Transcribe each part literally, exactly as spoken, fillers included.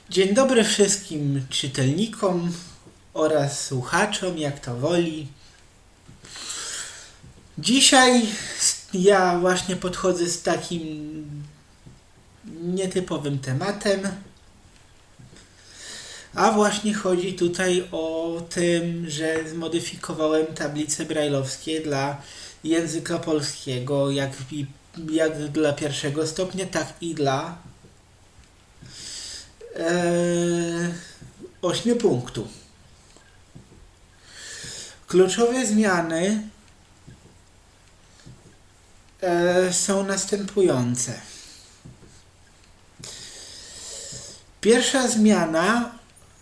Dzień dobry wszystkim czytelnikom oraz słuchaczom, jak to woli. Dzisiaj ja właśnie podchodzę z takim nietypowym tematem, a właśnie chodzi tutaj o tym, że zmodyfikowałem tablice brajlowskie dla języka polskiego, jak, i, jak dla pierwszego stopnia, tak i dla e, ośmiu punktu. Kluczowe zmiany e, są następujące. Pierwsza zmiana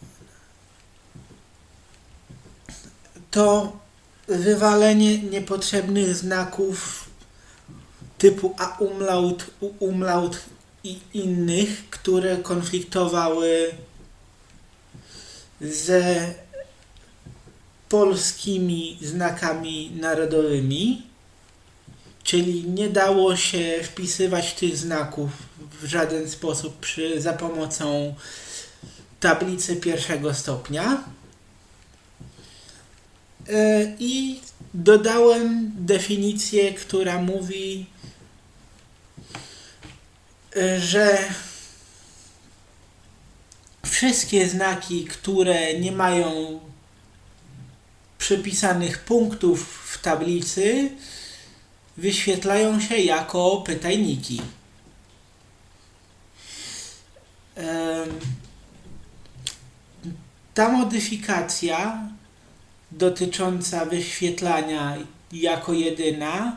to wywalenie niepotrzebnych znaków typu a umlaut, u umlaut i innych, które konfliktowały ze polskimi znakami narodowymi, czyli nie dało się wpisywać tych znaków w żaden sposób przy, za pomocą tablicy pierwszego stopnia. I dodałem definicję, która mówi, że wszystkie znaki, które nie mają przypisanych punktów w tablicy, wyświetlają się jako pytajniki. Ta modyfikacja dotycząca wyświetlania jako jedyna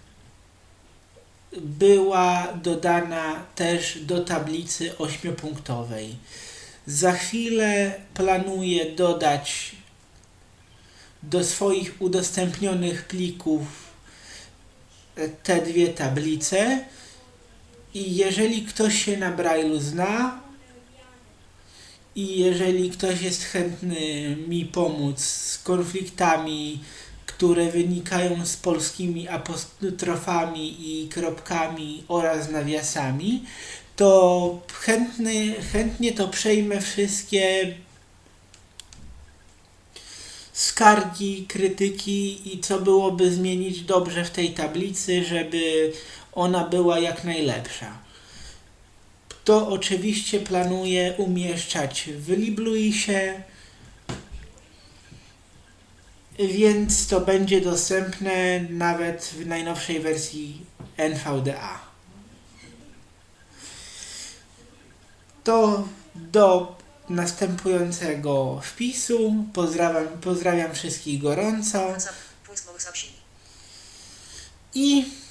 była dodana też do tablicy ośmiopunktowej. Za chwilę planuję dodać do swoich udostępnionych plików te dwie tablice i jeżeli ktoś się na Braille'u zna i jeżeli ktoś jest chętny mi pomóc z konfliktami, które wynikają z polskimi apostrofami i kropkami oraz nawiasami, to chętny, chętnie to przejmę wszystkie skargi, krytyki i co byłoby zmienić dobrze w tej tablicy, żeby ona była jak najlepsza. To oczywiście planuję umieszczać w Libluisie, więc to będzie dostępne nawet w najnowszej wersji N V D A. To do następującego wpisu. Pozdrawiam, pozdrawiam wszystkich gorąco. I